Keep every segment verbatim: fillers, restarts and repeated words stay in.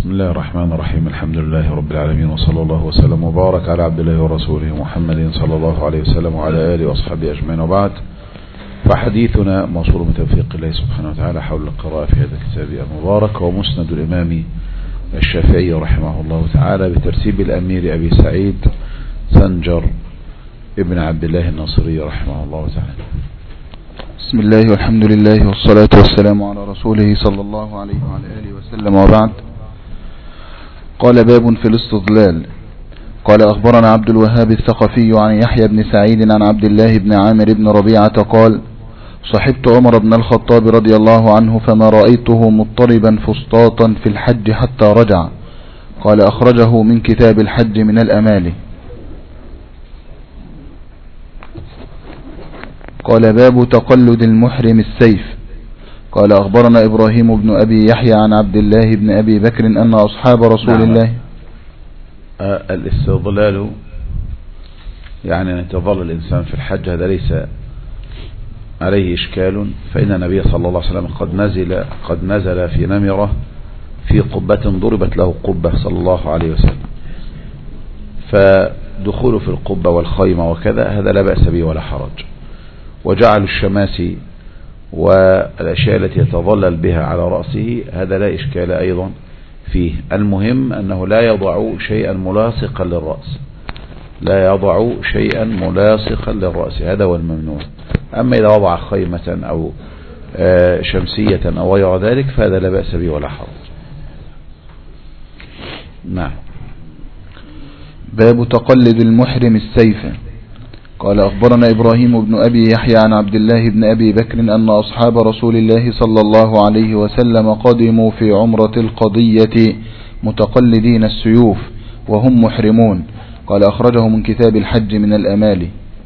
بسم الله الرحمن الرحيم. الحمد لله رب العالمين، وصلى الله وسلم وبارك على عبد الله ورسوله محمد صلى الله عليه وسلم وعلى آله وأصحابه أجمعين، وبعد. فحديثنا موصول بتوفيق الله سبحانه وتعالى حول القراءة في هذا الكتاب المبارك، ومسند الإمام الشافعي رحمه الله تعالى بترتيب الأمير أبي سعيد سنجر ابن عبد الله الناصري رحمه الله تعالى. بسم الله والحمد لله والصلاة والسلام على رسوله صلى الله عليه وعلى آله وسلم، وبعد. قال: باب في الاستظلال. قال: أخبرنا عبد الوهاب الثقفي عن يحيى بن سعيد عن عبد الله بن عامر بن ربيعة قال: صحبت عمر بن الخطاب رضي الله عنه فما رأيته مضطربا فسطاطا في الحج حتى رجع. قال: أخرجه من كتاب الحج من الأمالي. قال: باب تقلد المحرم السيف. قال: أخبرنا إبراهيم بن أبي يحيى عن عبد الله بن أبي بكر أن أصحاب رسول نعم. الله آه الاستظلال يعني أن يتظلل الإنسان في الحج، هذا ليس عليه إشكال، فإن النبي صلى الله عليه وسلم قد نزل قد نزل في نمرة في قبة ضربت له قبة صلى الله عليه وسلم، فدخوله في القبة والخيمة وكذا هذا لا بأس به ولا حرج. وجعل الشماسي والأشياء التي يتظلل بها على رأسه هذا لا إشكال أيضا فيه. المهم أنه لا يضع شيئا ملاصقا للرأس، لا يضع شيئا ملاصقا للرأس، هذا هو الممنوع. أما إذا وضع خيمة أو شمسية أو غير ذلك فهذا لا بأس به ولا حرج. نعم. باب تقلد المحرم السيف. قال: أخبرنا إبراهيم بن أبي يحيى عن عبد الله بن أبي بكر أن أصحاب رسول الله صلى الله عليه وسلم قدموا في عمرة القضية متقلدين السيوف وهم محرمون. قال: أخرجه من كتاب الحج من الأمالي.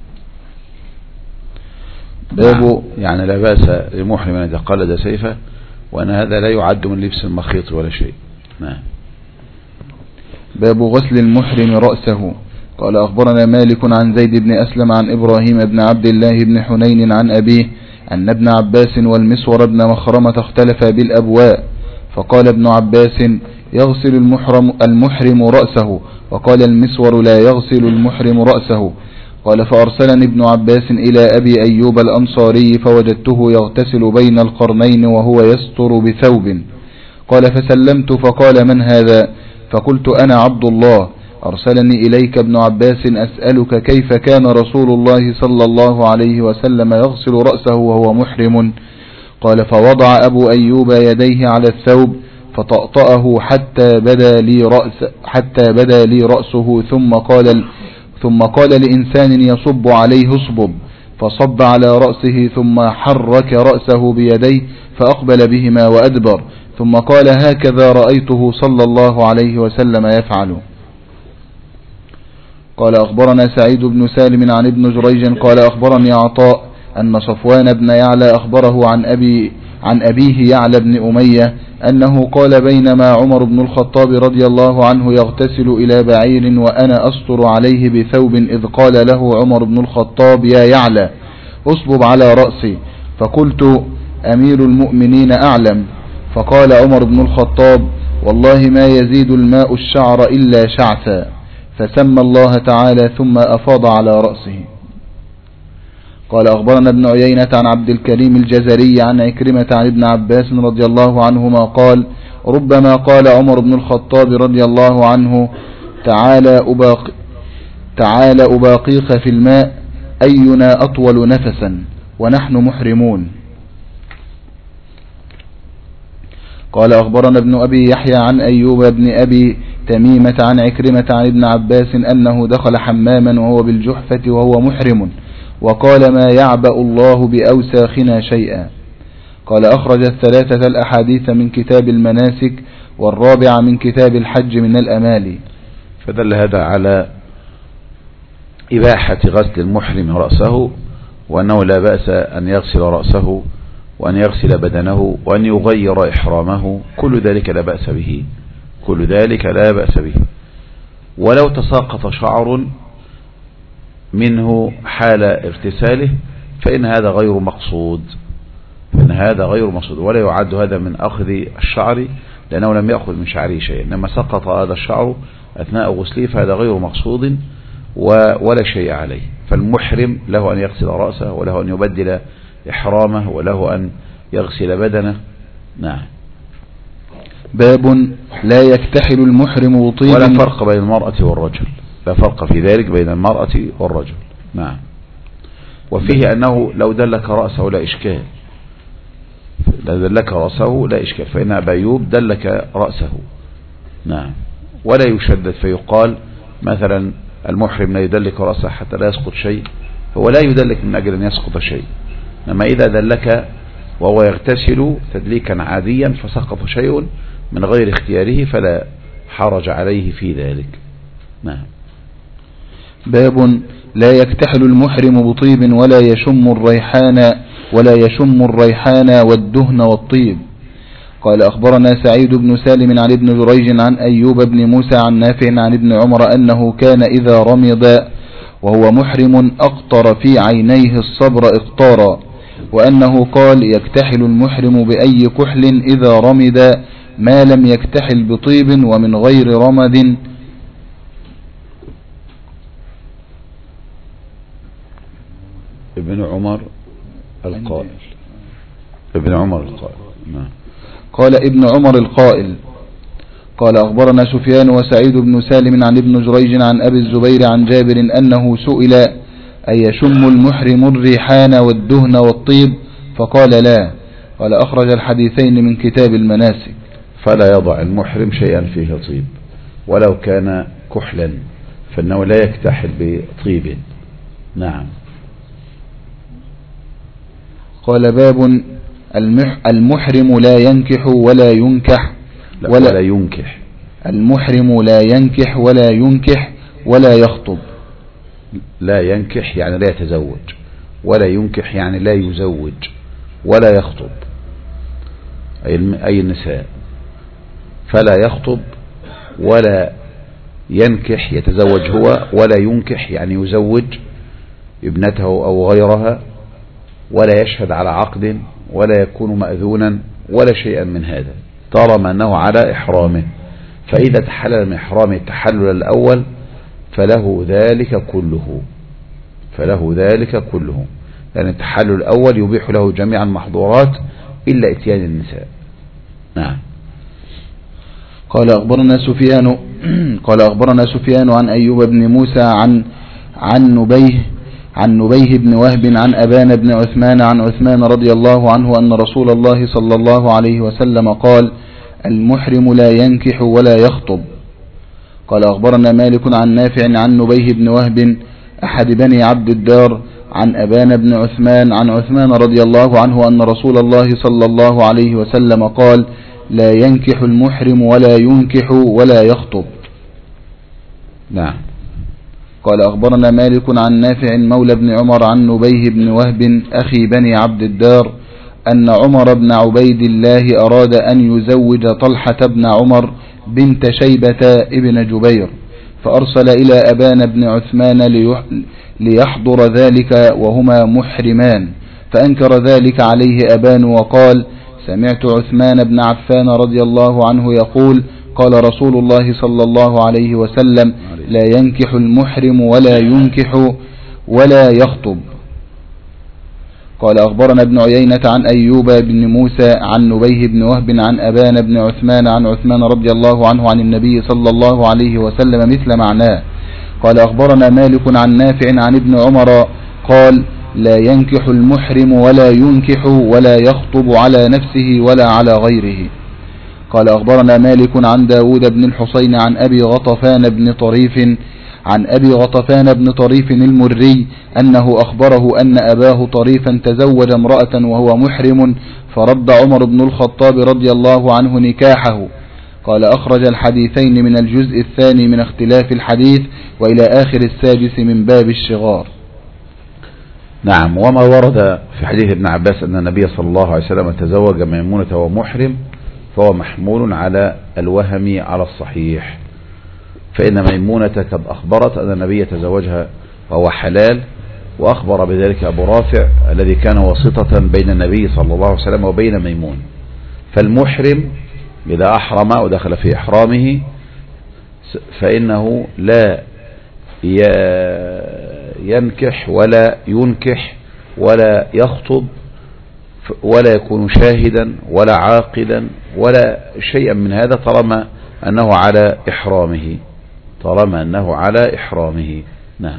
باب يعني لا بأس لمحرم أن يتقلد سيفه، وأن هذا لا يعد من لبس المخيط ولا شيء. نعم. باب غسل المحرم رأسه. قال: أخبرنا مالك عن زيد بن أسلم عن إبراهيم بن عبد الله بن حنين عن أبيه أن ابن عباس والمسور بن مخرمة اختلفا بالأبواء، فقال ابن عباس: يغسل المحرم, المحرم رأسه، وقال المسور: لا يغسل المحرم رأسه. قال: فأرسلني ابن عباس إلى أبي أيوب الأنصاري فوجدته يغتسل بين القرنين وهو يستر بثوب. قال: فسلمت فقال: من هذا؟ فقلت: أنا عبد الله، أرسلني إليك ابن عباس أسألك كيف كان رسول الله صلى الله عليه وسلم يغسل رأسه وهو محرم. قال: فوضع أبو أيوب يديه على الثوب فطأطأه حتى بدا لي رأس حتى بدا لي رأسه، ثم قال ثم قال لإنسان يصب عليه اصبب، فصب على رأسه ثم حرك رأسه بيديه فأقبل بهما وأدبر، ثم قال: هكذا رأيته صلى الله عليه وسلم يفعل. قال: أخبرنا سعيد بن سالم عن ابن جريج قال: أخبرني عطاء أن صفوان بن يعلى أخبره عن أبي عن أبيه يعلى بن أمية أنه قال: بينما عمر بن الخطاب رضي الله عنه يغتسل إلى بعير وأنا أسطر عليه بثوب، إذ قال له عمر بن الخطاب: يا يعلى أصبب على رأسي. فقلت: أمير المؤمنين أعلم. فقال عمر بن الخطاب: والله ما يزيد الماء الشعر إلا شعثا. فسمى الله تعالى ثم أفاض على رأسه. قال: أخبرنا ابن عيينة عن عبد الكريم الجزري عن عكرمة عن ابن عباس رضي الله عنهما قال: ربما قال عمر بن الخطاب رضي الله عنه: تعالى أباق تعالى أباقيك في الماء، أينا أطول نفسا ونحن محرمون. قال: أخبرنا ابن أبي يحيى عن أيوب بن أبي تميمة عن عكرمة عن ابن عباس أنه دخل حماما وهو بالجحفة وهو محرم، وقال: ما يعبأ الله بأوساخنا شيئا. قال: أخرج الثلاثة الأحاديث من كتاب المناسك، والرابع من كتاب الحج من الأمالي. فدل هذا على إباحة غسل المحرم رأسه، وأنه لا بأس أن يغسل رأسه وأن يغسل بدنه وأن يغير إحرامه، كل ذلك لا بأس به، كل ذلك لا بأس به. ولو تساقط شعر منه حال اغتساله فإن هذا غير مقصود، فإن هذا غير مقصود، ولا يعد هذا من أخذ الشعر لأنه لم يأخذ من شعره شيء، إنما سقط هذا الشعر أثناء غسله فهذا غير مقصود ولا شيء عليه. فالمحرم له أن يغسل رأسه، وله أن يبدل إحرامه، وله أن يغسل بدنه. نعم. باب لا يكتحل المحرم بطيب. ولا فرق بين المرأة والرجل، لا فرق في ذلك بين المرأة والرجل. نعم. وفيه أنه لو دلك رأسه لا إشكال، لو دلك رأسه لا إشكال، فإن أبا أيوب دلك رأسه. نعم. ولا يشدد فيقال مثلا المحرم لا يدلك رأسه حتى لا يسقط شيء، هو لا يدلك من أجل أن يسقط شيء، إنما إذا دلك وهو يغتسل تدليكا عاديا فسقط شيء من غير اختياره فلا حرج عليه في ذلك. نعم. باب لا يكتحل المحرم بطيب ولا يشم الريحان ولا يشم الريحان والدهن والطيب. قال أخبرنا سعيد بن سالم عن ابن جريج عن أيوب بن موسى عن نافع عن ابن عمر أنه كان إذا رمض وهو محرم أقطر في عينيه الصبر إقطارا، وأنه قال يكتحل المحرم بأي كحل إذا رمض ما لم يكتحل بطيب ومن غير رمد. ابن عمر القائل ابن عمر القائل نعم. قال ابن عمر القائل قال أخبرنا سفيان وسعيد بن سالم عن ابن جريج عن أبي الزبير عن جابر أنه سئل أي يشم المحرم الريحان والدهن والطيب فقال لا. قال أخرج الحديثين من كتاب المناسك. فلا يضع المحرم شيئا فيه طيب ولو كان كحلا، فإنه لا يكتحل بطيب. نعم. قال باب المحرم لا ينكح ولا ينكح ولا, ولا ينكح المحرم لا ينكح ولا ينكح ولا يخطب. لا ينكح يعني لا يتزوج، ولا ينكح يعني لا يزوج، ولا يخطب أي النساء. فلا يخطب ولا ينكح يتزوج هو، ولا ينكح يعني يزوج ابنته أو غيرها، ولا يشهد على عقد، ولا يكون مأذونا ولا شيئا من هذا طالما أنه على إحرامه. فإذا تحلل من إحرامه التحلل الأول فله ذلك كله، فله ذلك كله لأن التحلل الأول يبيح له جميع المحظورات إلا إتيان النساء. نعم. قال أخبرنا سفيان قال أخبرنا سفيان عن أيوب بن موسى عن عن نبيه عن نبيه بن وهب عن أبان بن عثمان عن عثمان رضي الله عنه أن رسول الله صلى الله عليه وسلم قال المحرم لا ينكح ولا يخطب. قال أخبرنا مالك عن نافع عن نبيه بن وهب أحد بني عبد الدار عن أبان بن عثمان عن عثمان رضي الله عنه أن رسول الله صلى الله عليه وسلم قال لا ينكح المحرم ولا ينكح ولا يخطب. نعم. قال أخبرنا مالك عن نافع مولى بن عمر عن نبيه بن وهب أخي بني عبد الدار أن عمر بن عبيد الله أراد أن يزوج طلحة بن عمر بنت شيبة ابن جبير، فأرسل إلى أبان بن عثمان ليحضر ذلك وهما محرمان، فأنكر ذلك عليه أبان وقال سمعت عثمان بن عفان رضي الله عنه يقول قال رسول الله صلى الله عليه وسلم لا ينكح المحرم ولا ينكح ولا يخطب. قال أخبرنا ابن عيينة عن أيوب بن موسى عن نبيه بن وهب عن أبان بن عثمان عن عثمان رضي الله عنه عن النبي صلى الله عليه وسلم مثل معناه. قال أخبرنا مالك عن نافع عن ابن عمر قال لا ينكح المحرم ولا ينكح ولا يخطب على نفسه ولا على غيره. قال أخبرنا مالك عن داود بن الحصين عن أبي غطفان بن طريف عن أبي غطفان بن طريف المري أنه أخبره أن أباه طريفا تزوج امرأة وهو محرم فرد عمر بن الخطاب رضي الله عنه نكاحه. قال أخرج الحديثين من الجزء الثاني من اختلاف الحديث وإلى آخر السادس من باب الشغار. نعم. وما ورد في حديث ابن عباس أن النبي صلى الله عليه وسلم تزوج ميمونة ومحرم فهو محمول على الوهم على الصحيح، فإن ميمونة قد أخبرت أن النبي تزوجها وهو حلال، وأخبر بذلك أبو رافع الذي كان واسطة بين النبي صلى الله عليه وسلم وبين ميمون. فالمحرم إذا أحرم ودخل في إحرامه فإنه لا ينكح ولا ينكح ولا يخطب ولا يكون شاهدا ولا عاقلا ولا شيئا من هذا طالما أنه على إحرامه طالما أنه على إحرامه. نعم.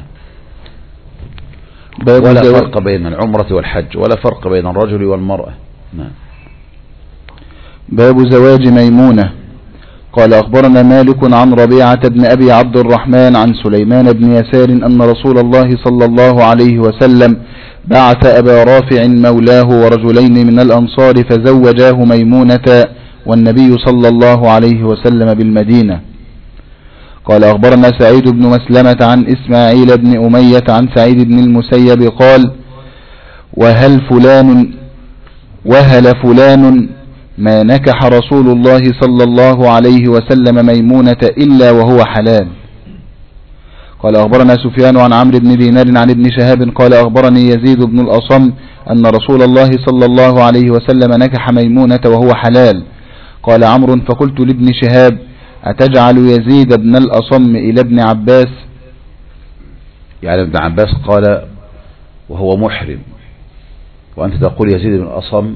ولا فرق بين العمرة والحج ولا فرق بين الرجل والمرأة. نعم. باب زواج ميمونة. قال أخبرنا مالك عن ربيعة بن أبي عبد الرحمن عن سليمان بن يسار أن رسول الله صلى الله عليه وسلم بعث أبا رافع مولاه ورجلين من الأنصار فزوجاه ميمونة والنبي صلى الله عليه وسلم بالمدينة. قال أخبرنا سعيد بن مسلمة عن إسماعيل بن أمية عن سعيد بن المسيب قال وهل فلان وهل فلان ما نكح رسول الله صلى الله عليه وسلم ميمونة إلا وهو حلال. قال أخبرنا سفيان عن عمرو بن دينار عن ابن شهاب قال أخبرني يزيد بن الأصم أن رسول الله صلى الله عليه وسلم نكح ميمونة وهو حلال. قال عمرو فقلت لابن شهاب أتجعل يزيد بن الأصم إلى ابن عباس؟ يعني ابن عباس قال وهو محرم وأنت تقول يزيد بن الأصم،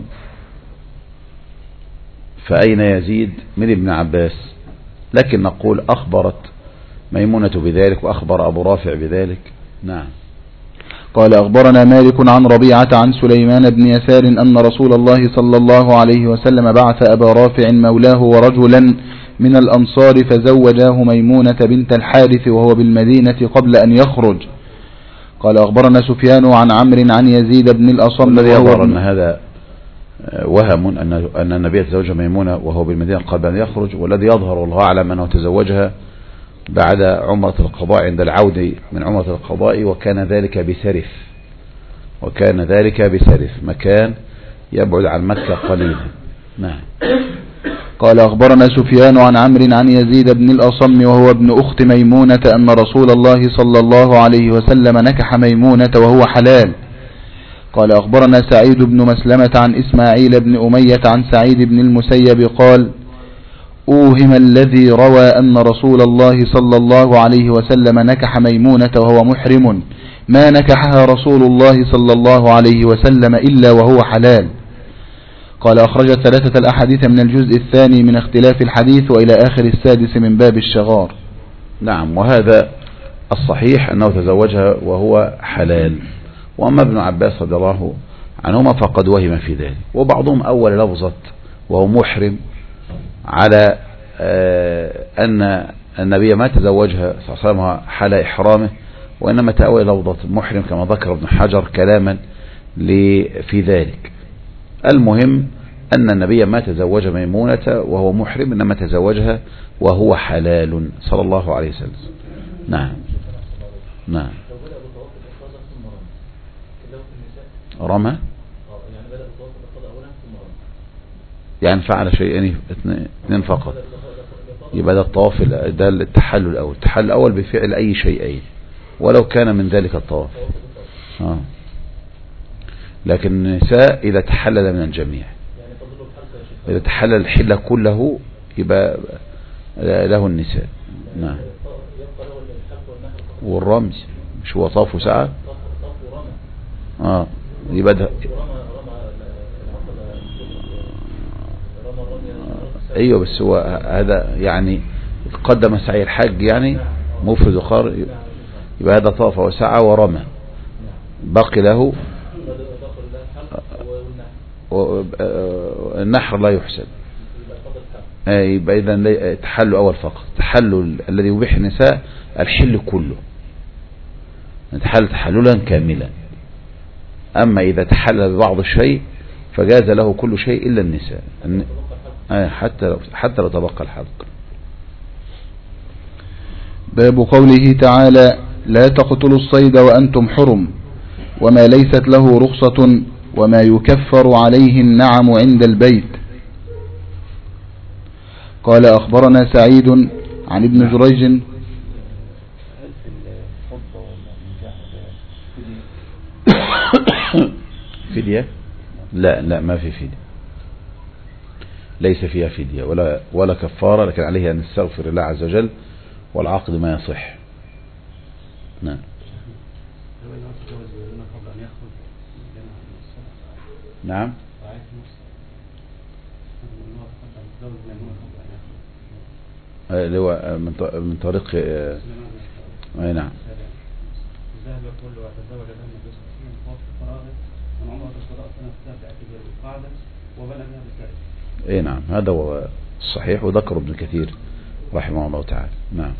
فأين يزيد من ابن عباس؟ لكن نقول أخبرت ميمونة بذلك وأخبر أبو رافع بذلك. نعم. قال أخبرنا مالك عن ربيعة عن سليمان بن يسار أن رسول الله صلى الله عليه وسلم بعث أبا رافع مولاه ورجلا من الأنصار فزوجاه ميمونة بنت الحارث وهو بالمدينة قبل أن يخرج. قال أخبرنا سفيان عن عمرو عن يزيد بن الأصم الذي يظهر أن هذا وهم أن أن النبي تزوج ميمونة وهو بالمدينة قبل أن يخرج، والذي يظهر والله أعلم أنه تزوجها بعد عمرة القضاء عند العودة من عمرة القضاء، وكان ذلك بسرف وكان ذلك بسرف مكان يبعد عن مكة قليلا. نعم. قال أخبرنا سفيان عن عمرو عن يزيد بن الأصم وهو ابن أخت ميمونة أن رسول الله صلى الله عليه وسلم نكح ميمونة وهو حلال. قال أخبرنا سعيد بن مسلمة عن إسماعيل بن أمية عن سعيد بن المسيب قال أوهم الذي روى أن رسول الله صلى الله عليه وسلم نكح ميمونة وهو محرم، ما نكحها رسول الله صلى الله عليه وسلم إلا وهو حلال. قال أخرجت ثلاثة الأحاديث من الجزء الثاني من اختلاف الحديث وإلى آخر السادس من باب الشغار. نعم. وهذا الصحيح أنه تزوجها وهو حلال. وأما ابن عباس رضي الله عنهما فقد وهم في ذلك، وبعضهم أول لفظة وهو محرم على أن النبي ما تزوجها صلى الله عليه وسلم حال إحرامه، وإنما تأويل لفظة محرم كما ذكر ابن حجر كلاما في ذلك. المهم أن النبي ما تزوج ميمونة وهو محرم، إنما تزوجها وهو حلال صلى الله عليه وسلم. نعم. نعم. رمى يعني فعل شيئين اثنين فقط، يبقى ده الطواف، ده التحلل الأول. التحلل الأول بفعل أي شيئين ولو كان من ذلك الطواف. آه. لكن النساء إذا تحلل من الجميع، إذا تحلل الحلة كله يبقى له النساء. نعم. والرمز مش هو طاف وسعى؟ آه يبقى ده ايوه، بس هو هذا يعني قدم سعي الحج يعني مفرد وخار، يبقى هذا طاف وسعى ورمى، باقي له النحر لا يحسب. يبقى اذا تحلل اول فقط، تحلل الذي يبيح النساء الحل كله، تحلل تحللا كاملا. أما إذا تحلل ببعض الشيء فجاز له كل شيء إلا النساء، حتى لو حتى لو تبقى الحلق. باب قوله تعالى لا تقتلوا الصيد وأنتم حرم وما ليست له رخصة وما يكفر عليه النعم عند البيت. قال أخبرنا سعيد عن ابن جريج فدية؟ لا لا ما في فدية، ليس فيها فدية ولا ولا كفارة، لكن عليه أن يستغفر الله عز وجل والعقد ما يصح. نعم. نعم. اللي هو من من طريق اي نعم. اي نعم، هذا هو الصحيح، وذكر ابن كثير رحمه الله تعالى. نعم.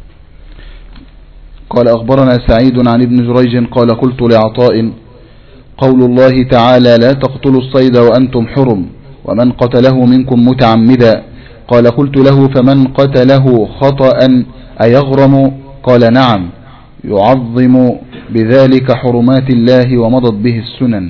قال أخبرنا سعيد عن ابن جريج قال قلت لعطاء قول الله تعالى لا تقتلوا الصيد وأنتم حرم ومن قتله منكم متعمدا. قال قلت له فمن قتله خطأ أيغرم؟ قال نعم، يعظم بذلك حرمات الله ومضت به السنن.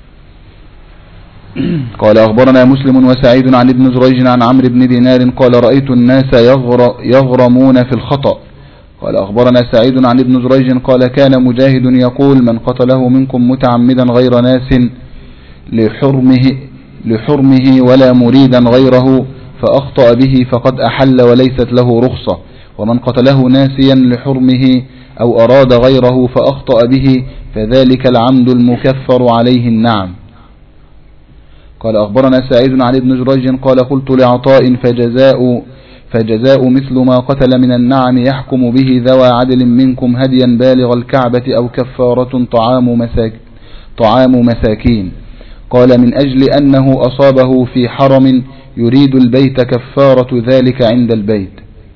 قال أخبرنا مسلم وسعيد عن ابن جريج عن عمرو بن دينار قال رأيت الناس يغرمون في الخطأ. قال أخبرنا سعيد عن ابن جريج قال كان مجاهد يقول من قتله منكم متعمدا غير ناس لحرمه, لحرمه ولا مريدا غيره فأخطأ به فقد أحل وليست له رخصة، ومن قتله ناسيا لحرمه أو أراد غيره فأخطأ به فذلك العمد المكفر عليه النعم. قال أخبرنا سعيد عن ابن جريج قال قلت لعطاء فجزاء فجزاء مثل ما قتل من النعم يحكم به ذوى عدل منكم هديا بالغ الكعبة أو كفارة طعام مساك طعام مساكين. قال من أجل أنه أصابه في حرم يريد البيت كفارة ذلك عند البيت.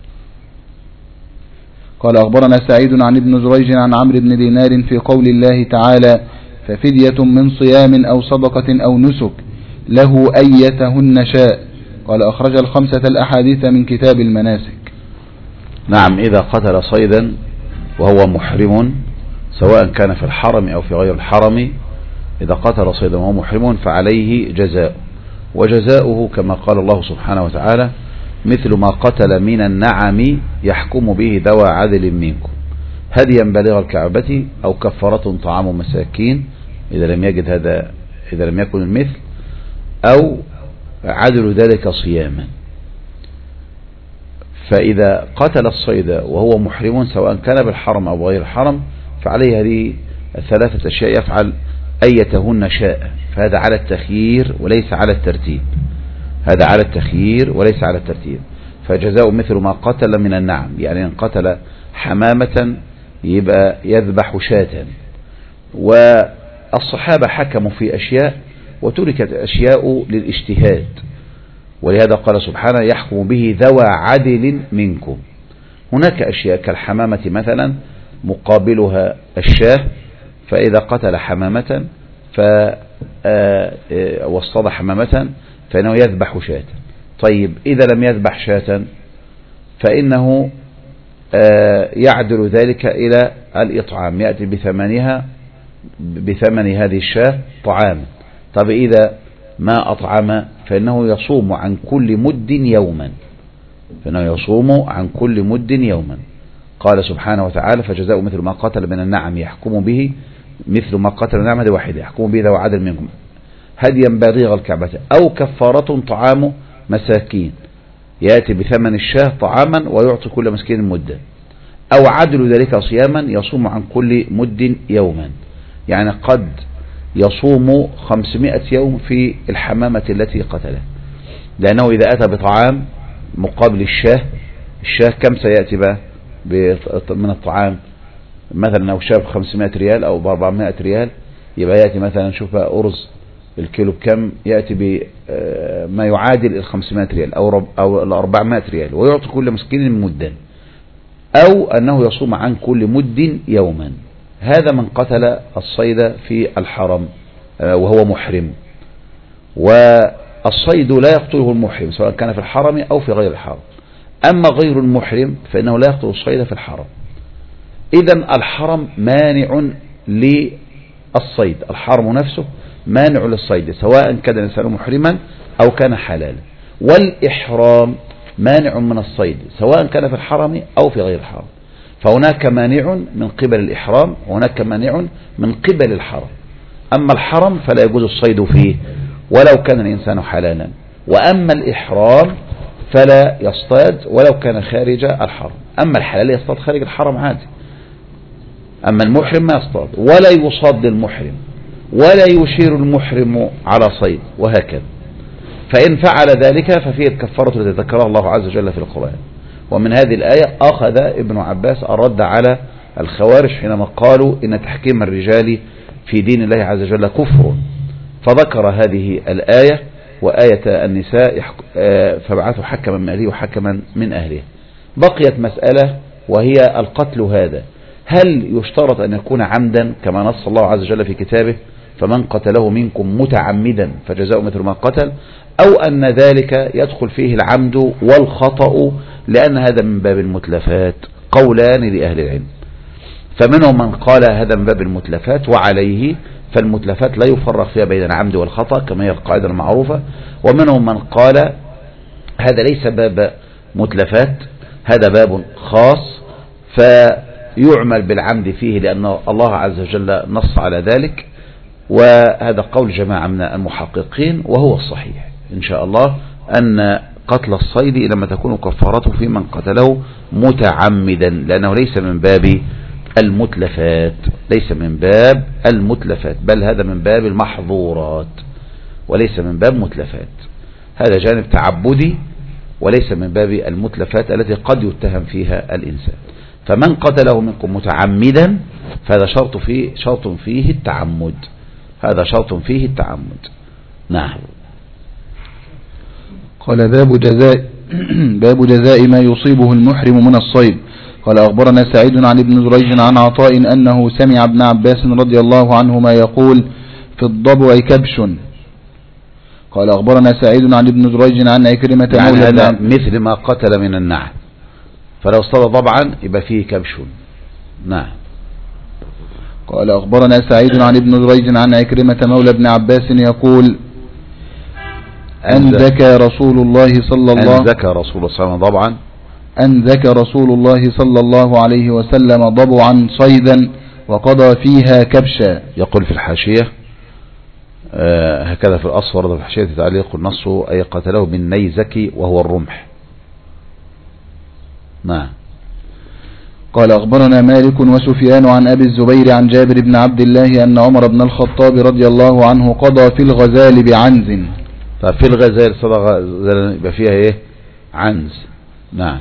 قال أخبرنا سعيد عن ابن جريج عن عمرو بن دينار في قول الله تعالى ففدية من صيام أو صدقة أو نسك له أيتهن شاء. قال أخرج الخمسة الأحاديث من كتاب المناسك. نعم. إذا قتل صيدا وهو محرم سواء كان في الحرم أو في غير الحرم، إذا قتل صيدا وهو محرم فعليه جزاء، وجزاؤه كما قال الله سبحانه وتعالى مثل ما قتل من النعم يحكم به ذوى عدل منكم هديا بالغ الكعبة أو كفارة طعام مساكين إذا لم يجد هذا إذا لم يكن المثل، أو عدل ذلك صياما. فإذا قتل الصيد وهو محرم سواء كان بالحرم أو بغير الحرم فعليه هذه الثلاثة أشياء يفعل أيتهن شاء، فهذا على التخيير وليس على الترتيب. هذا على التخيير وليس على الترتيب. فجزاء مثل ما قتل من النعم، يعني إن قتل حمامة يبقى يذبح شاة. والصحابة حكموا في أشياء وتركت أشياء للاجتهاد، ولهذا قال سبحانه يحكم به ذوى عدل منكم. هناك أشياء كالحمامة مثلا مقابلها الشاه، فإذا قتل حمامة واصطاد حمامة فإنه يذبح شاة. طيب إذا لم يذبح شاة فإنه يعدل ذلك إلى الإطعام، يأتي بثمنها بثمن هذه الشاة طعام. طب إذا ما أطعم فإنه يصوم عن كل مد يوما، فإنه يصوم عن كل مد يوما. قال سبحانه وتعالى فجزاء مثل ما قتل من النعم يحكم به مثل ما قتل النعم هذه واحدة يحكم به ذو عدل منكم هديا بالغ الكعبة أو كفارة طعام مساكين، يأتي بثمن الشاه طعاما ويعطي كل مسكين مدا، أو عدل ذلك صياما يصوم عن كل مد يوما. يعني قد يصوم خمسمائة يوم في الحمامة التي قتلها، لأنه إذا أتى بطعام مقابل الشاه، الشاه كم سيأتي بقى من الطعام؟ مثلا لو شاب خمسمائة ريال أو بأربعمائة ريال، يبقى يأتي مثلا شوف أرز الكيلو بكم، يأتي بما يعادل الخمسمائة ريال أو أو الأربعمائة ريال، ويعطي كل مسكين مدا، أو أنه يصوم عن كل مد يوما. هذا من قتل الصيد في الحرم وهو محرم. والصيد لا يقتله المحرم سواء كان في الحرم أو في غير الحرم. أما غير المحرم فإنه لا يقتل الصيد في الحرم. إذن الحرم مانع للصيد، الحرم نفسه مانع للصيد سواء كان الإنسان محرما أو كان حلالا. والإحرام مانع من الصيد سواء كان في الحرم أو في غير الحرم. فهناك مانع من قبل الإحرام وهناك مانع من قبل الحرم. أما الحرم فلا يجوز الصيد فيه ولو كان الإنسان حلالا، وأما الإحرام فلا يصطاد ولو كان خارج الحرم. أما الحلال يصطاد خارج الحرم عادي، أما المحرم ما يصطاد ولا يصاد للمحرم ولا يشير المحرم على صيد وهكذا. فإن فعل ذلك ففيه الكفارة التي ذكرها الله عز وجل في القرآن. ومن هذه الآية أخذ ابن عباس الرد على الخوارج حينما قالوا إن تحكيم الرجال في دين الله عز وجل كفر، فذكر هذه الآية وآية النساء فبعثوا حكما من أهله وحكما من أهله. بقيت مسألة وهي القتل هذا، هل يشترط أن يكون عمدا كما نص الله عز وجل في كتابه فمن قتله منكم متعمدا فجزاء مثل ما قتل، أو أن ذلك يدخل فيه العمد والخطأ لأن هذا من باب المتلفات؟ قولان لأهل العلم، فمنهم من قال هذا من باب المتلفات وعليه فالمتلفات لا يفرق فيها بين العمد والخطأ كما هي القاعدة المعروفة، ومنهم من قال هذا ليس باب متلفات، هذا باب خاص فيعمل بالعمد فيه لأن الله عز وجل نص على ذلك. وهذا قول جماعة من المحققين وهو الصحيح إن شاء الله، أن قتل الصيد لما تكون كفارته في من قتله متعمدا، لأنه ليس من باب المتلفات، ليس من باب المتلفات، بل هذا من باب المحظورات وليس من باب متلفات. هذا جانب تعبدي وليس من باب المتلفات التي قد يتهم فيها الإنسان. فمن قتله منكم متعمدا فهذا شرط فيه شرط فيه التعمد، هذا شرط فيه التعمد. نعم. قال باب جزاء باب جزاء ما يصيبه المحرم من الصيد. قال أخبرنا سعيد عن ابن جريج عن عطاء أنه سمع ابن عباس رضي الله عنهما يقول في الضبع كبش. قال أخبرنا سعيد عن ابن جريج عن عكرمة يعني هذا مثل ما قتل من النعم، فلو اصطاد ضبعا يبقى فيه كبش. نعم. قال أخبرنا سعيد عن ابن جريج عن عكرمة مولى ابن عباس يقول أن ذكى رسول الله صلى الله أن ذكى رسول الله صلى الله عليه وسلم ضبعا أن ذكى رسول الله صلى الله عليه وسلم ضبعا صيدا وقضى فيها كبشا. يقول في الحاشية آه هكذا في الأصفر في الحاشية تعليق النص أي قتله بالنيزك وهو الرمح. نعم. قال أخبرنا مالك وسفيان عن أبي الزبير عن جابر بن عبد الله أن عمر بن الخطاب رضي الله عنه قضى في الغزال بعنز. ففي الغزال صدق يبقى فيها ايه؟ عنز. نعم.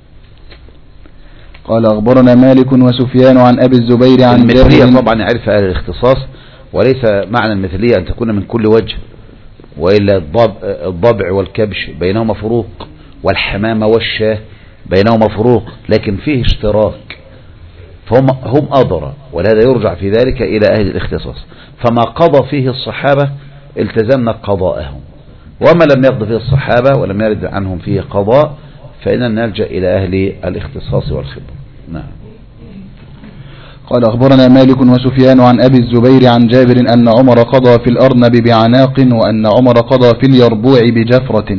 قال أخبرنا مالك وسفيان عن أبي الزبير عن جابر. المثلية طبعا يعرف أهل الاختصاص، وليس معنى المثلية أن تكون من كل وجه، وإلا الضبع والكبش بينهما فروق، والحمامة والشاه بينهما فروق، لكن فيه اشتراك فهم هم أضرى، ولهذا يرجع في ذلك إلى أهل الاختصاص. فما قضى فيه الصحابة التزمنا قضاءهم، وما لم يقضي فيه الصحابة ولم يرد عنهم فيه قضاء فإننا نلجأ إلى أهل الاختصاص والخبرة. نعم. قال أخبرنا مالك وسفيان عن أبي الزبير عن جابر أن عمر قضى في الأرنب بعناق وأن عمر قضى في اليربوع بجفرة.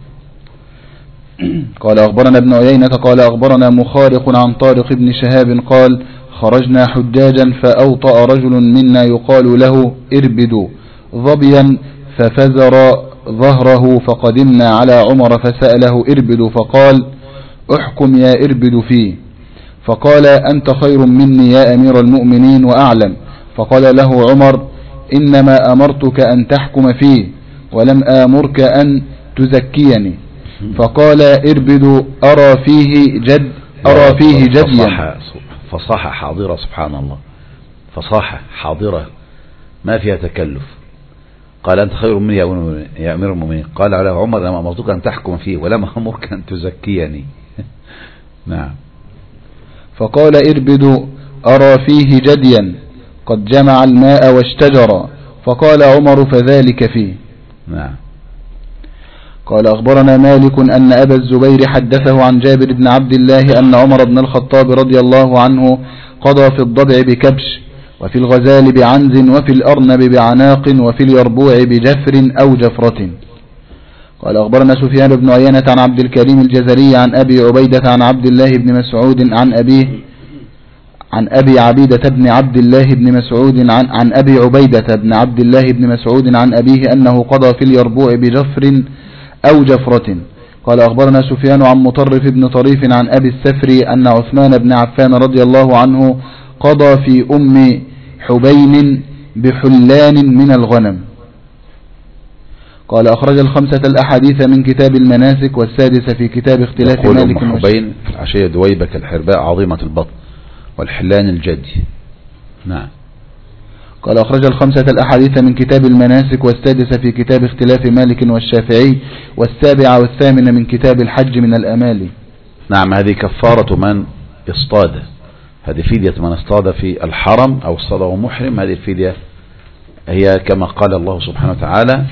قال أخبرنا ابن عيينة قال أخبرنا مخارق عن طارق بن شهاب قال خرجنا حجاجا فأوطأ رجل منا يقال له اربدوا ظبيا ففزر ظهره، فقدمنا على عمر فسأله اربدوا فقال احكم يا اربد فيه، فقال أنت خير مني يا أمير المؤمنين وأعلم، فقال له عمر إنما أمرتك أن تحكم فيه ولم آمرك أن تزكيني، فقال اربد أرى فيه جد أرى فيه جديا. فصاحة حاضرة سبحان الله، فصاحة حاضرة ما فيها تكلف. قال أنت خير مني يا أمير المؤمنين، قال على عمر لما أمرتك أن تحكم فيه ولم أمرك أن تزكيني. نعم. فقال اربد أرى فيه جديا قد جمع الماء واشتجر، فقال عمر فذلك فيه. نعم. قال أخبرنا مالك أن أبا الزبير حدثه عن جابر بن عبد الله أن عمر بن الخطاب رضي الله عنه قضى في الضبع بكبش وفي الغزال بعنز وفي الأرنب بعناق وفي اليربوع بجفر أو جفرة. قال أخبرنا سفيان بن عيينة عن عبد الكريم الجزري عن أبي عبيدة عن عبد الله بن مسعود عن أبيه عن أبي عبيدة بن عبد الله بن مسعود عن, عن أبي عبيدة بن عبد الله بن مسعود عن أبيه أنه قضى في اليربوع بجفر أو جفرة. قال أخبرنا سفيان عن مطرف بن طريف عن أبي السفري أن عثمان بن عفان رضي الله عنه قضى في أم حبين بحلان من الغنم. قال أخرج الخمسة الأحاديث من كتاب المناسك والسادسة في كتاب اختلاف مالك. أم حبين في العشية دويبك الحرباء عظيمة البطن والحلان الجدي. نعم. قال أخرج الخمسة الأحاديث من كتاب المناسك والسادسة في كتاب اختلاف مالك والشافعي والسابعة والثامنة من كتاب الحج من الأمالي. نعم. هذه كفارة من اصطاد، هذه فدية من اصطاد في الحرم أو اصطاد وهو محرم. هذه الفدية هي كما قال الله سبحانه وتعالى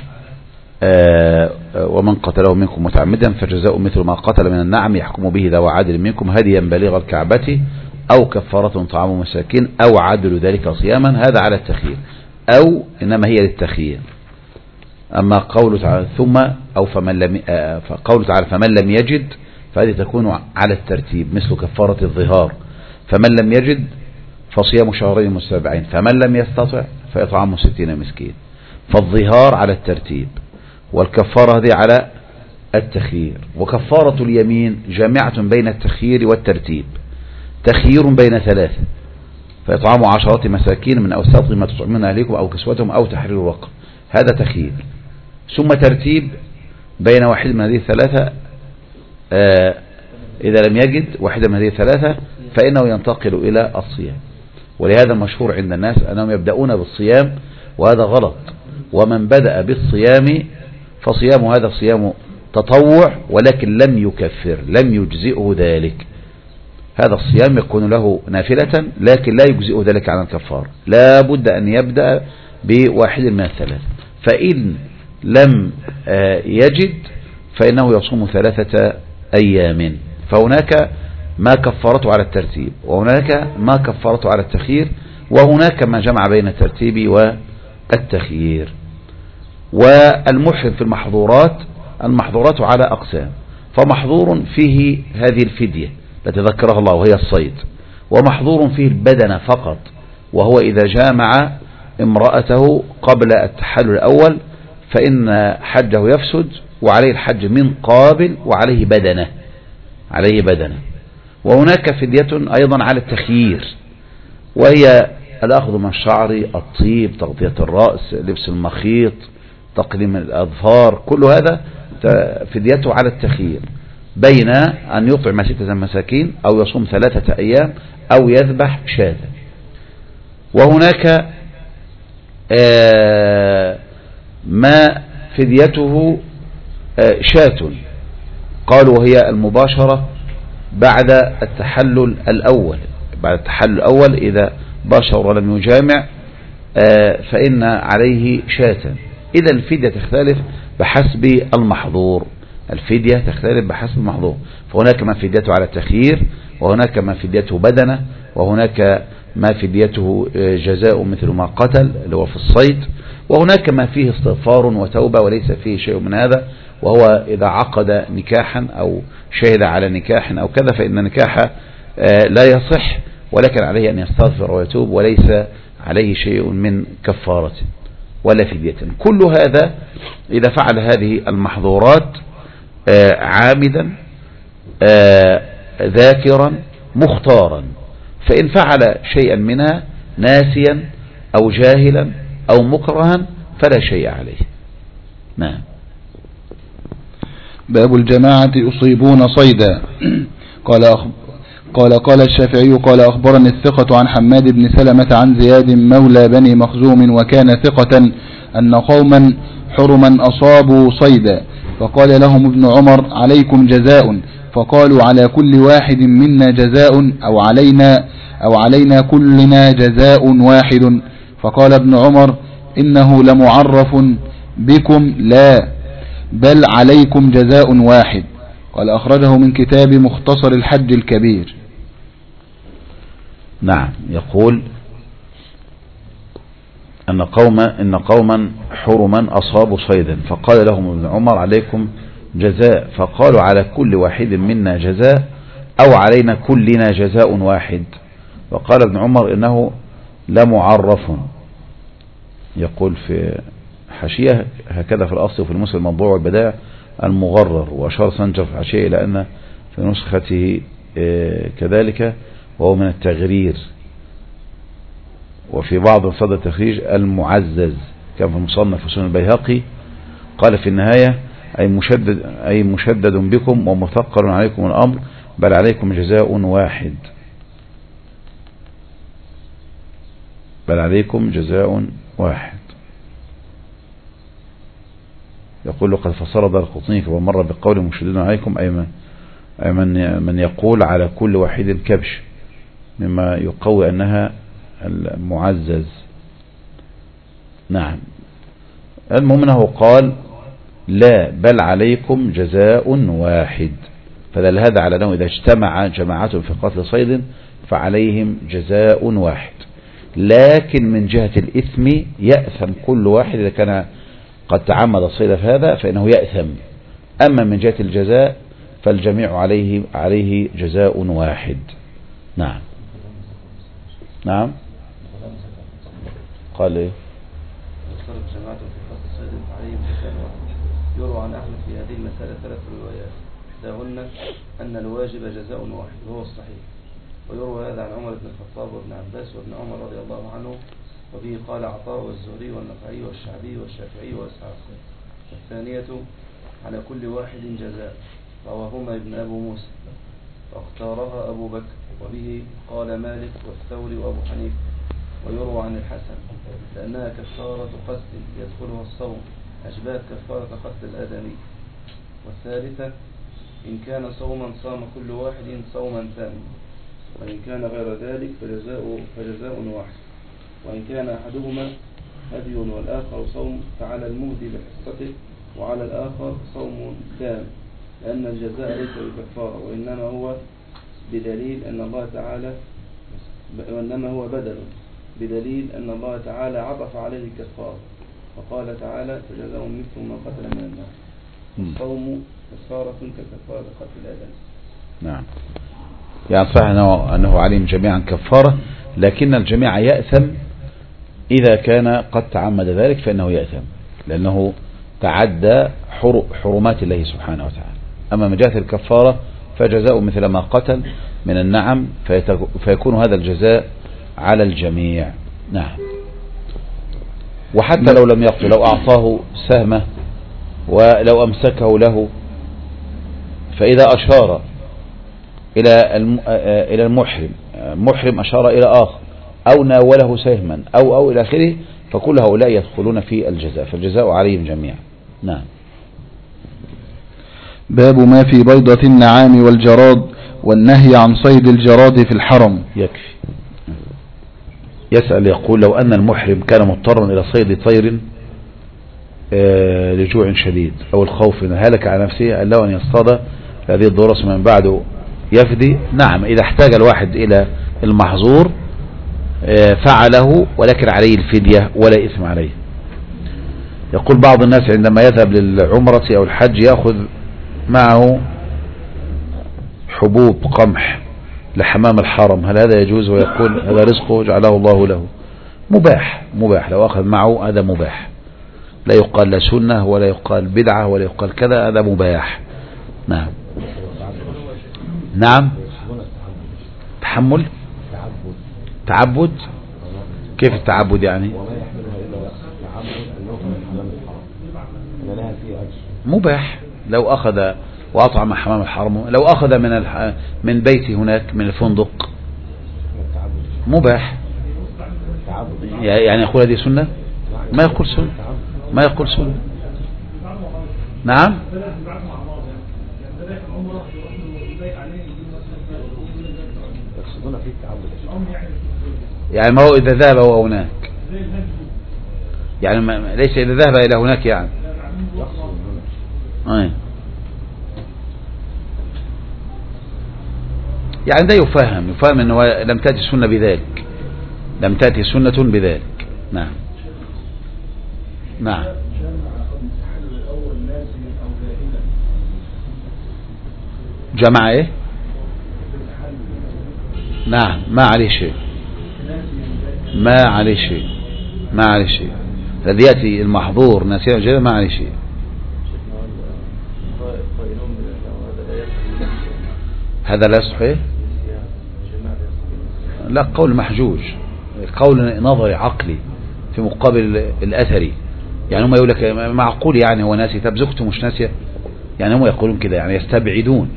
آه ومن قتله منكم متعمدا فجزاء مثل ما قتل من النعم يحكم به ذو عدل منكم هديا بليغ الكعبة أو كفارة طعام مساكين أو عدل ذلك صياما. هذا على التخيير، أو إنما هي للتخيير. أما قوله تعالى ثم أو فمن لم آه فقوله تعالى فمن لم يجد فهذه تكون على الترتيب مثل كفارة الظهار. فمن لم يجد فصيام شهرين متتابعين، فمن لم يستطع فإطعام ستين مسكين. فالظهار على الترتيب والكفارة هذه على التخيير. وكفارة اليمين جامعة بين التخيير والترتيب، تخيير بين ثلاثة فإطعام عشرات مساكين من أوساط ما تطعمون أهليكم أو كسوتهم أو تحرير رقبة، هذا تخيير. ثم ترتيب بين واحد من هذه الثلاثة، آه إذا لم يجد واحدة من هذه الثلاثة فإنه ينتقل إلى الصيام. ولهذا مشهور عند الناس أنهم يبدأون بالصيام، وهذا غلط. ومن بدأ بالصيام فصيام هذا صيام تطوع ولكن لم يكفر، لم يجزئه ذلك. هذا الصيام يكون له نافلة لكن لا يجزئه ذلك عن الكفار، لا بد أن يبدأ بواحد من الثلاث. فإن لم يجد فإنه يصوم ثلاثة أيام. فهناك ما كفرته على الترتيب، وهناك ما كفرته على التخيير، وهناك ما جمع بين الترتيب والتخيير. والمحرم في المحظورات، المحظورات على أقسام. فمحظور فيه هذه الفدية التي ذكرها الله وهي الصيد، ومحظور فيه البدن فقط، وهو إذا جامع امرأته قبل التحلل الأول فإن حجه يفسد وعليه الحج من قابل وعليه بدنه، عليه بدنه. وهناك فدية أيضا على التخيير، وهي الأخذ من الشعر، الطيب، تغطية الرأس، لبس المخيط، تقليم الأظفار، كل هذا فديته على التخيير بين أن يطعم ستة مساكين أو يصوم ثلاثة أيام أو يذبح شاة. وهناك ما فديته شاة، قالوا وهي المباشرة بعد التحلل الأول، بعد التحلل الأول إذا باشر ولم يجامع فإن عليه شاة. إذا الفدية تختلف بحسب المحظور، الفدية تختلف بحسب المحظور. فهناك ما فديته على التخيير، وهناك ما فديته بدنه، وهناك ما فديته جزاء مثل ما قتل اللي هو في الصيد، وهناك ما فيه استغفار وتوبة وليس فيه شيء من هذا، وهو إذا عقد نكاحا أو شهد على نكاح أو كذا فإن نكاحه لا يصح، ولكن عليه أن يستغفر ويتوب وليس عليه شيء من كفارة ولا فدية. كل هذا إذا فعل هذه المحظورات عامدا ذاكرا مختارا. فإن فعل شيئا منها ناسيا أو جاهلا أو مكرها فلا شيء عليه. نعم. باب الجماعة يصيبون صيدا. قال أخب... قال قال الشافعي قال أخبرني الثقة عن حماد بن سلمة عن زياد مولى بني مخزوم وكان ثقة أن قوما حرما أصابوا صيدا فقال لهم ابن عمر عليكم جزاء، فقالوا على كل واحد منا جزاء أو علينا أو علينا كلنا جزاء واحد. فقال ابن عمر إنه لمعرف بكم لا بل عليكم جزاء واحد. قال أخرجه من كتاب مختصر الحج الكبير. نعم. يقول أن قوما إن قوما حرما أصابوا صيدا فقال لهم ابن عمر عليكم جزاء، فقالوا على كل واحد منا جزاء أو علينا كلنا جزاء واحد. وقال ابن عمر إنه لمعرف. يقول في حاشية هكذا في الأصل وفي المسلم المطبوع والبدائع المغرر. وأشار سنجر في الحاشية إلى أن في نسخته كذلك، وهو من التغرير. وفي بعض مصادر التخريج المعزز، كان في المصنف في سنن البيهقي قال في النهاية أي مشدد, أي مشدد بكم ومثقل عليكم الأمر، بل عليكم جزاء واحد، بل عليكم جزاء واحد. يقول قد فسر دارقطني كما مر بقول مشدد عليكم أي من, من يقول على كل واحد كبش، مما يقوي أنها المعزز. نعم. المهم أنه قال لا بل عليكم جزاء واحد، فدل هذا على أنه إذا اجتمع جماعة في قتل صيد فعليهم جزاء واحد، لكن من جهة الإثم يأثم كل واحد إذا كان قد تعمد الصيد في هذا فإنه يأثم. أما من جهة الجزاء فالجميع عليه عليه جزاء واحد. نعم. نعم. قال إيه؟ يروى عن أحمد في هذه المسألة ثلاث روايات، إحداهن أن الواجب جزاء واحد وهو الصحيح، ويروى هذا عن عمر بن الخطاب وابن عباس وابن عمر رضي الله عنه، وبه قال عطاء والزهري والنخعي والشعبي والشافعي وإسحاق. الثانية على كل واحد جزاء، رواهما ابن أبو موسى واختارها أبو بكر، وبه قال مالك والثوري وأبو حنيفة. ويروى عن الحسن لأنها كفارة قتل يدخلها الصوم، أشباه كفارة قتل الآدمي. والثالثة إن كان صوما صام كل واحد صوما ثاني، وإن كان غير ذلك فجزاء, فجزاء واحد. وإن كان أحدهما هدي والآخر صوم فعلى المهدي بحصته، وعلى الآخر صوم كامل، لأن الجزاء ليس بكفارة، وإنما هو بدليل أن الله تعالى وإنما هو بدل بدليل أن الله تعالى عطف عليه الكفارة، وقال تعالى فجزاء مثل ما قتل من النار. الصوم كفارة ككفارة قتل الآدم. نعم. يعني صح أنه, أنه عليهم جميعا كفارة، لكن الجميع يأثم إذا كان قد تعمد ذلك، فإنه يأثم لأنه تعدى حرمات الله سبحانه وتعالى. أما من جهة الكفارة فجزاء مثل ما قتل من النعم، فيكون هذا الجزاء على الجميع. نعم. وحتى لو لم يقتل، لو أعطاه سهمة ولو أمسكه له، فإذا أشار إلى إلى المحرم، محرم أشار إلى آخر أو ناوله سهما أو أو إلى آخره، فكل هؤلاء يدخلون في الجزاء، فالجزاء عليهم جميعا. نعم. باب ما في بيضة النعام والجراد والنهي عن صيد الجراد في الحرم. يكفي. يسأل يقول لو أن المحرم كان مضطرا إلى صيد طير لجوع شديد أو الخوف من هلك على نفسه، قال له أن يصطاد هذه الضرس من بعده يفدي. نعم، إذا احتاج الواحد إلى المحظور فعله، ولكن عليه الفدية ولا إثم عليه. يقول بعض الناس عندما يذهب للعمرة أو الحج يأخذ معه حبوب قمح لحمام الحرم، هل هذا يجوز؟ ويقول هذا رزقه جعله الله له. مباح، مباح لو أخذ معه هذا مباح، لا يقال لا سنة ولا يقال بدعة ولا يقال كذا، هذا مباح. نعم. نعم. تحمل، تعبد. كيف التعبد يعني؟ مباح لو أخذ وأطعم حمام الحرم، لو أخذ من الح... من بيتي هناك من الفندق مباح. يعني يقول هذه سنة؟ ما يقول سنة، ما يقول سنة. نعم. يعني ما هو إذا ذهب هو هناك، يعني ما... ليس إذا ذهب إلى هناك يعني. أي. يعني ده يفهم يفهم أنه لم تأتي سنة بذلك، لم تأتي سنة بذلك. نعم. نعم. جمع ايه؟ نعم، ما عليه شيء، ما عليه شيء، ما عليه شيء. الذي يأتي المحظور ناسيا جدا ما عليه شيء. هذا لا صحيح. لا، قول محجوج، قول نظري عقلي في مقابل الأثري. يعني هم يقول لك معقول يعني هو ناسي، طب زوجته مش ناسية؟ يعني هم يقولون كده، يعني يستبعدون.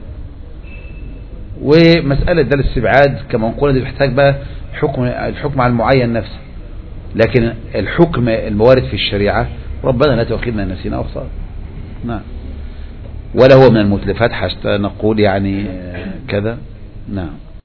ومسألة ده الاستبعاد كما نقول دي بيحتاج بقى حكم، الحكم على المعين نفسه، لكن الحكم الموارد في الشريعة ربنا لا تؤاخذنا إن نسينا أو أخطأنا. نعم. ولا هو من المتلفات حتى نقول يعني كذا. نعم.